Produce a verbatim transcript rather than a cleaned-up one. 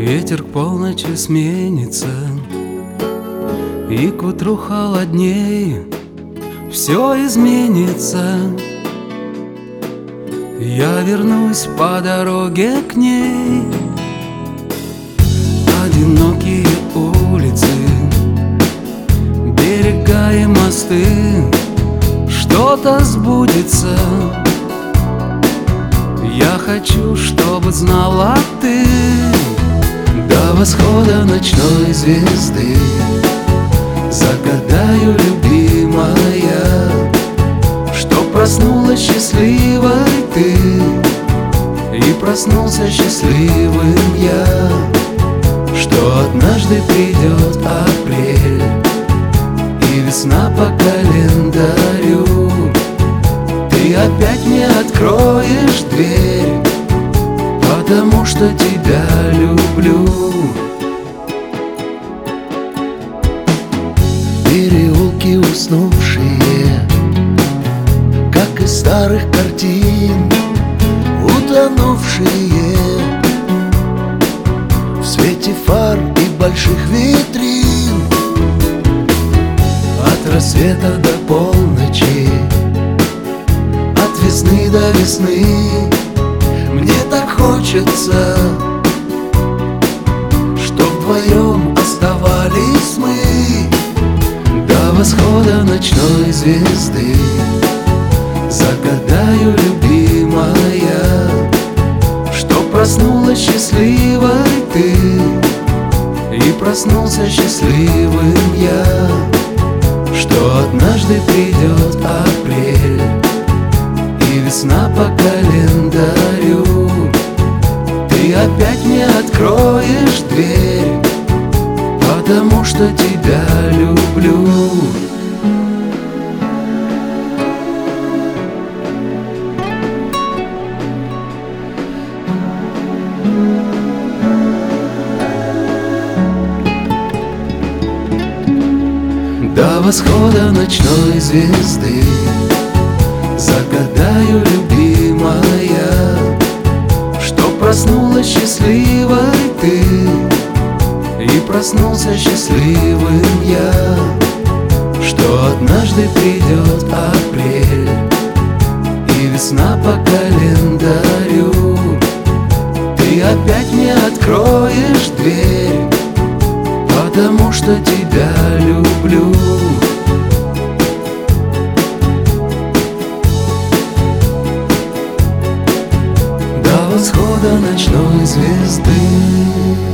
Ветер к полночи сменится, и к утру холоднее все изменится. Я вернусь по дороге к ней. Одинокие улицы, берега и мосты, что-то сбудется. Я хочу, чтобы знала ты, до восхода ночной звезды загадаю, любимая, что проснулась счастливой ты, и проснулся счастливым я, что однажды придет апрель и весна по календарю. Ты опять мне откроешь дверь, потому что тебя люблю. Переулки уснувшие, как из старых картин, утонувшие в свете фар и больших витрин. От рассвета до полночи, от весны до весны, мне так хочется, чтоб вдвоем оставались мы до восхода ночной звезды. Загадаю, любимая, что проснулась счастливой ты, и проснулся счастливым я, что однажды придет апрель и весна по календарю. Ты опять мне откроешь дверь, потому что тебя люблю. До восхода ночной звезды загадаю, любимая, что проснулась счастливой ты, и проснулся счастливым я, что однажды придет апрель и весна по календарю. Ты опять мне откроешь дверь, потому что тебя люблю. До восхода ночной звезды.